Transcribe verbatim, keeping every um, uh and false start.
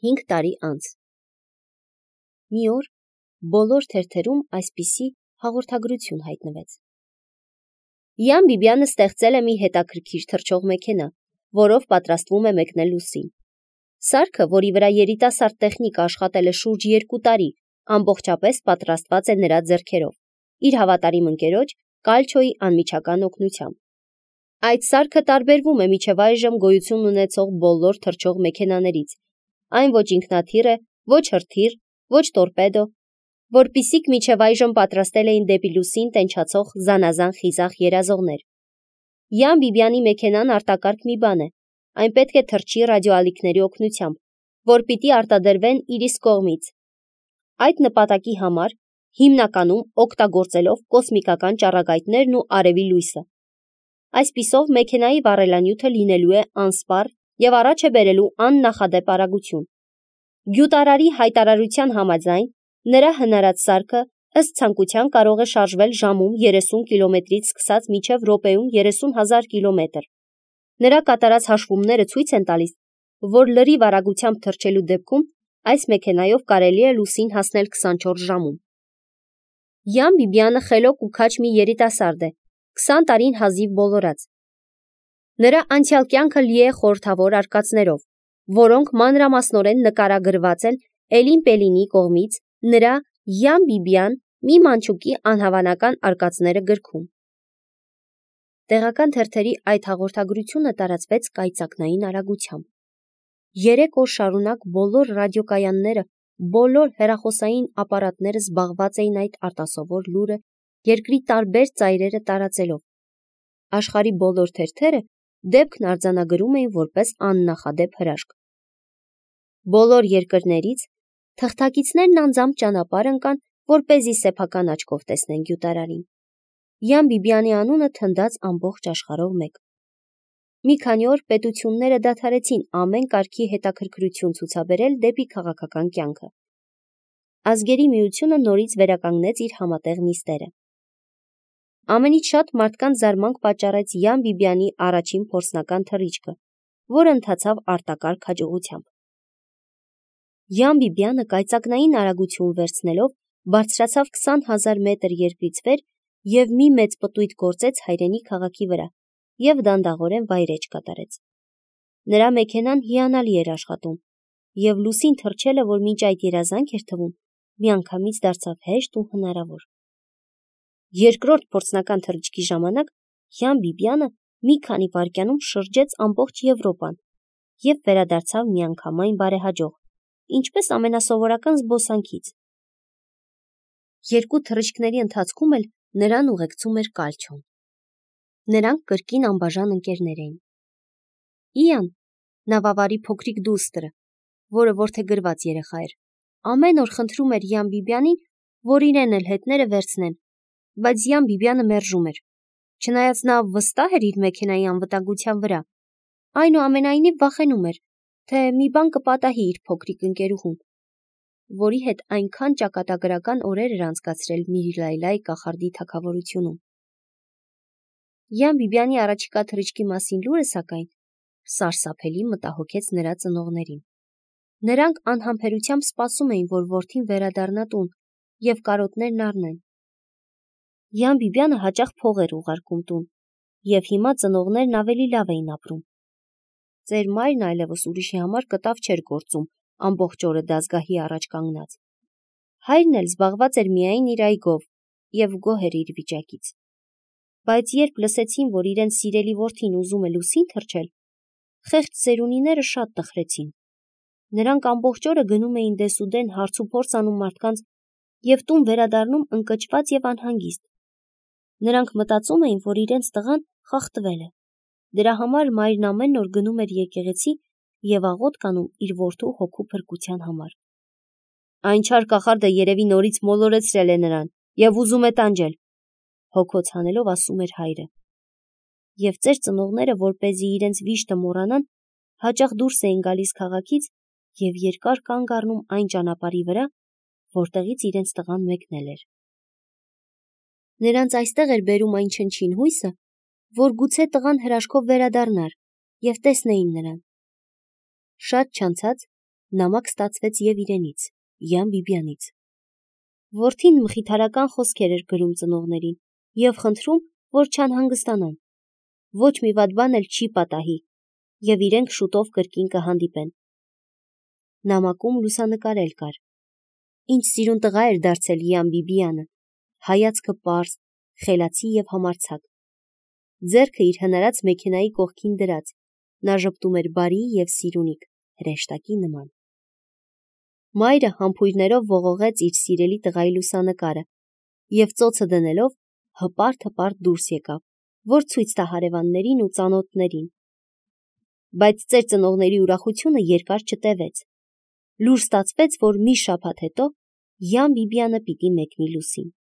հինգ տարի անց։ Մի օր բոլոր թերթերում այսպիսի հաղորդագրություն հայտնվեց. Յան Բիբյանը ստեղծել է մի հետաքրքիր թռչող մեքենա, որով պատրաստվում է մեկնել լուսին։ Սարքը, որի վրա երիտասարդ տեխնիկը աշխատել է շուրջ երկու տարի, ամբողջապես պատրաստված է նրա ձեռքերով, իր հավատարիմ ընկերոջ Կալչոյի անմիջական օգնությամբ։ Այդ սարքը տարբերվում է մինչև այժմ գոյություն ունեցող բոլոր թռչող մեքենաներից, այն ոչ ինքնաթիռ է, ոչ հրթիռ, ոչ տորպեդո, որպիսիք մինչև այժմ պատրաստել էին դեպի լուսին տենչացող զանազան խիզախ երազողներ։ Յան Բիբյանի մեքենան արտակարգ մի բան է, այն պետք է թռչի ռադիոալիքների օգնությամբ, որ պիտի արտադրվեն իր իսկ կողմից։ Այդ նպատակի համար հիմնականում օգտագործելով կոսմիկական ճառագայթներն ու արևի լույսը։ Այսպիսով մեքենայի վառելանյութը լինելու է անսպառ և առաջ է բերելու աննախադեպ արագություն։ Գյուտարարի հայտարարության համաձայն, նրա հնարած սարքը ըստ ցանկության կարող է շարժվել ժամում երեսուն կիլոմետրից սկսած մինչև րոպեում երեսուն հազար կիլոմետր։ Նրա կատարած հաշվումները ցույց են տալիս, որ լրիվ արագությամբ թռչելու դեպքում այս մեքենայով կարելի է լուսին հասնել քսանչորս ժամում։ Յան Բիբյանը խելոք ու քաջ մի երիտասարդ է, քսան տարին հազիվ բոլորած։ Նրա անցյալ կյանքը լի է խորհրդավոր արկածներով, որոնք մանրամասնորեն նկարագրված են Էլին Պելինի կողմից նրա Յան Բիբյան մի մանչուկի անհավանական արկածները գրքում։ Տեղական թերթերի այդ հաղորդագրությունը տարածվեց կայծակնային արագությամբ։ Երեք օր շարունակ բոլոր ռադիոկայանները, բոլոր հեռախոսային ապարատները զբաղված էին այդ արտասովոր լուրը երկրի տարբեր ծայրերը տարածելով։ Աշխարհի բոլոր թերթերը դեպքն արձանագրում էին որպես աննախադեպ հրաշք։ Բոլոր երկրներից թղթակիցներն անձամբ ճանապարհ ընկան, որպեսզի սեփական աչքով տեսնեն գյուտարարին։ Յան Բիբյանի անունը թնդաց ամբողջ աշխարհով մեկ։ Մի քանի օր պետությունները դադարեցին ամեն կարգի հետաքրքրություն ցուցաբերել դեպի քաղաքական կյանքը։ Ազգերի միությունը նորից վերականգնեց իր համատեղ նիստերը։ Ամենից շատ մարդկանց զարմանք պատճառեց Յան Բիբյանի առաջին փորձնական թռիչքը, որը ընթացավ արտակարգ հաջողությամբ։ Յան Բիբյանը կայծակնային արագություն վերցնելով բարձրացավ քսան հազար մետր երկրից վեր և մի մեծ պտույտ գործեց հայրենի քաղաքի վրա և դանդաղորեն վայրէջք կատարեց։ Նրա մեքենան հիանալի էր աշխատում, և լուսին թռչելը, որ մինչ այդ երազանք էր թվում, միանգամից դարձավ հեշտ ու հնարավոր։ Երկրորդ փորձնական թռիչքի ժամանակ Յան Բիբյանը մի քանի վայրկյանում շրջեց ամբողջ Եվրոպան և վերադարձավ միանգամայն բարեհաջող, ինչպես ամենասովորական զբոսանքից։ Երկու թռիչքների ընթացքում էլ նրան ուղեկցում էր Կալչոն։ Նրանք կրկին անբաժան ընկերներ էին։ Իան, նավավարի փոքրիկ դուստրը, որը որդեգրված երեխա էր, ամեն օր խնդրում էր Յան Բիբյանին, որ իրեն էլ հետները վերցնեն, բայց Յան Բիբյանը մերժում էր։ Չնայած նա վստահ էր իր մեքենայի անվտանգության վրա, այնուամենայնիվ վախենում էր, թե մի բան կպատահի իր փոքրիկ ընկերուհուն, որի հետ այնքան ճակատագրական օրեր էր անցկացրել Միրիլայլայի կախարդի թագավորությունում։ Յան Բիբյանի առաջիկա թռիչքի մասին լուրը, սակայն, սարսափելի մտահոգեց նրա ծնողներին։ Նրանք անհամբերությամբ սպասում էին, որ որդին վերադառնա տուն և կարոտներն առնեն։ Յան Բիբյանը հաճախ փող էր ուղարկում տուն, և հիմա ծնողներն ավելի լավ էին ապրում։ Ծեր մայրն այլևս ուրիշի համար կտավ չէր գործում, ամբողջ օրը դասգահի առաջ կանգնած։ Հայրն էլ զբաղված էր միայն իր այգով և գոհ էր իր վիճակից։ Բայց երբ լսեցին, որ իրենց սիրելի որդին ուզում է լուսին թռչել, խեղճ ծերունիները շատ տխրեցին։ Նրանք ամբողջ օրը գնում էին դեսուդեն հարցուփորձ անում մարդկանց և տուն վերադառնում ընկճված և անհանգիստ։ Նրանք մտածում էին, որ իրենց տղան խախտվել է։ Դրա համար մայրն ամեն օր գնում էր եկեղեցի և աղոթք անում իր որդու հոգու փրկության համար։ Այն չար կախարդը երևի նորից մոլորեցրել է նրան և ուզում է տանջել, հոգոց հանելով ասում էր հայրը։ Եվ ծեր ծնողները, որպեսզի իրենց վիշտը մոռանան, հաճախ դուրս էին գալիս քաղաքից և երկար կանգ առնում այն ճանապարհի վրա, որտեղից իրենց տղան մեկնել էր։ Նրանց այստեղ էր բերում այն չնչին հույսը, որ գուցե տղան հրաշքով վերադառնար և տեսնեին նրան։ Շատ չանցած Նամակ ստացվեց և իրենից, Յան Բիբյանից։ Որդին մխիթարական խոսքեր էր գրում ծնողներին և խնդրում, որ չանհանգստանան։ Ոչ մի վատ բան էլ չի պատահի և իրենք շուտով կրկին կհանդիպեն։ Նամակում լուսանկարել կար։ Ինչ սիրուն տղա էր դարձել Յան Բիբյանը, հայացքը պարզ, խելացի և համարձակ։ Ձեռքը իր հնարած մեքենայի կողքին դրած, նա ժպտում էր բարի և սիրունիկ, հրեշտակի նման։ Մայրը համբույրներով ողողեց իր սիրելի տղայի լուսանկարը և ծոցը դնելով հպարտ-հպարտ դուրս եկավ, որ ցույց տա հարևաններին ու ծանոթներին։ Բայց ծեր ծնողների ուրախությունը երկար չտևեց։ Լուր ստացվեց, որ մի շաբաթ հետո Յան Բիբյանը պիտի մեկնի լուսին։